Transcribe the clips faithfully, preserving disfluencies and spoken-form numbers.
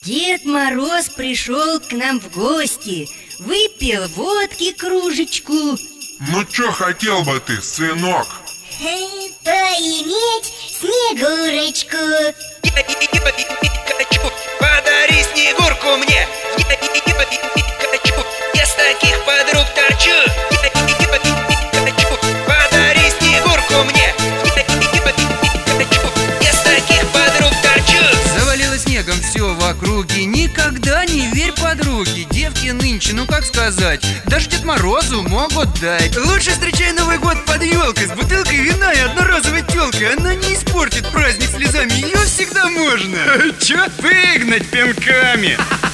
Дед Мороз пришел к нам в гости, выпил водки кружечку. Ну чё хотел бы ты, сынок? Поиметь Снегурочку. Я хочу, подари Снегурку мне. Я хочу, я с таких подруг торчу. Я хочу, подари Снегурку мне. Я хочу, я с таких подруг торчу. Завалило снегом все в округе. Никогда не верь подруге. Девки нынче, ну как сказать, даже Дед Морозу могут дать. Лучше встречай Новый год под елкой с бутылкой вина и одноразовой телкой. Она не испортит праздник слезами, ее всегда можно чё? Выгнать пинками.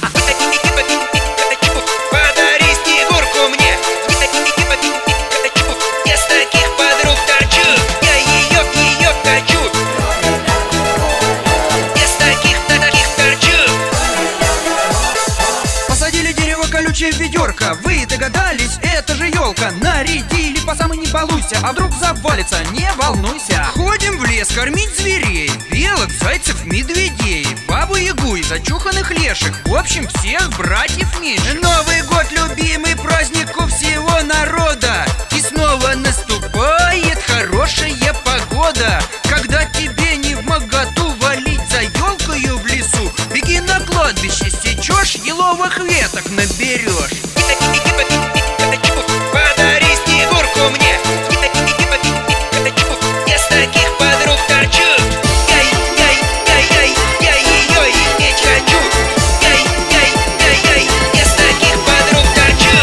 Подари Снегурку мне. Хочу, я с таких подруг торчу. Я ее, ее хочу. Я с таких, таких торчу. Посадили дерево колючее в ведерко. Вы догадались, это же елка. Нарядили по самой не балуйся, а вдруг завалится, не волнуйся. Ходим в лес кормить зверей, белок, зайцев, медведей, бабу-ягу и зачуханных леших. В общем, всех братьев меньше. Новый год — любимый праздник у всего народа. И снова наступает хорошая погода. Когда тебе не вмоготу валить за елкою в лесу, беги на кладбище, сечешь, еловых веток наберешь. Хочу, подари Снегурку мне. Хочу, я с таких подруг торчу. Я, я, я, я, я ее иметь хочу. Я, я, я, я, я с таких подруг торчу.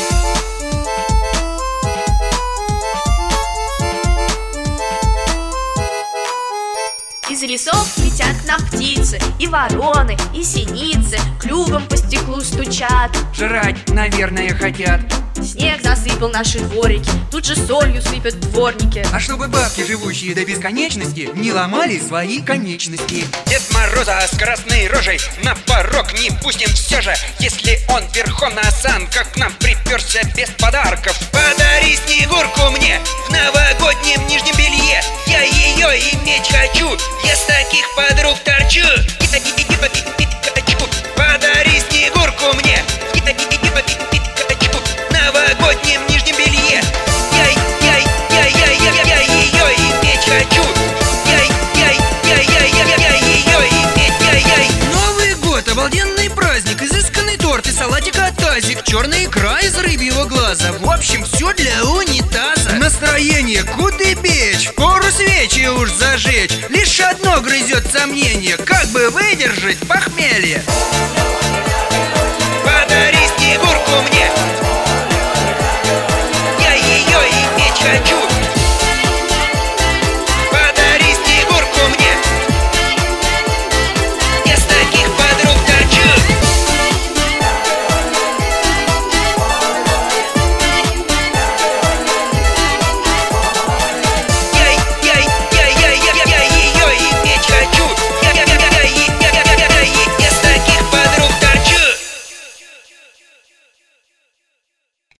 Из лесов летят к нам птицы, и вороны, и синицы клювом по стеклу стучат. Жрать, наверное, хотят. Снег засыпал наши дворики, тут же солью сыпят дворники. А чтобы бабки, живущие до бесконечности, не ломали свои конечности. Дед Мороза с красной рожей на порог не пустим все же, если он верхом на санках к нам приперся без подарков. Подари Снегурку мне в новогоднем нижнем белье. Я ее иметь хочу, я с таких подруг торчу. Я, хочу, подари Снегурку мне. Я, хочу, в новогоднем нижнем белье. Я, я, я, я, я, я ее иметь хочу. Я, я, я, я, я, я ее иметь, я, я. Новый год — обалденный праздник, изысканный торт и салатика тазик, черная икра из рыбьего глаза. В общем, все для унитаза. Настроение куды печь, впору свечи уж зажечь. Лишь одно грызет сомнение: как бы выдержать похмелье. Подари Снегурку мне.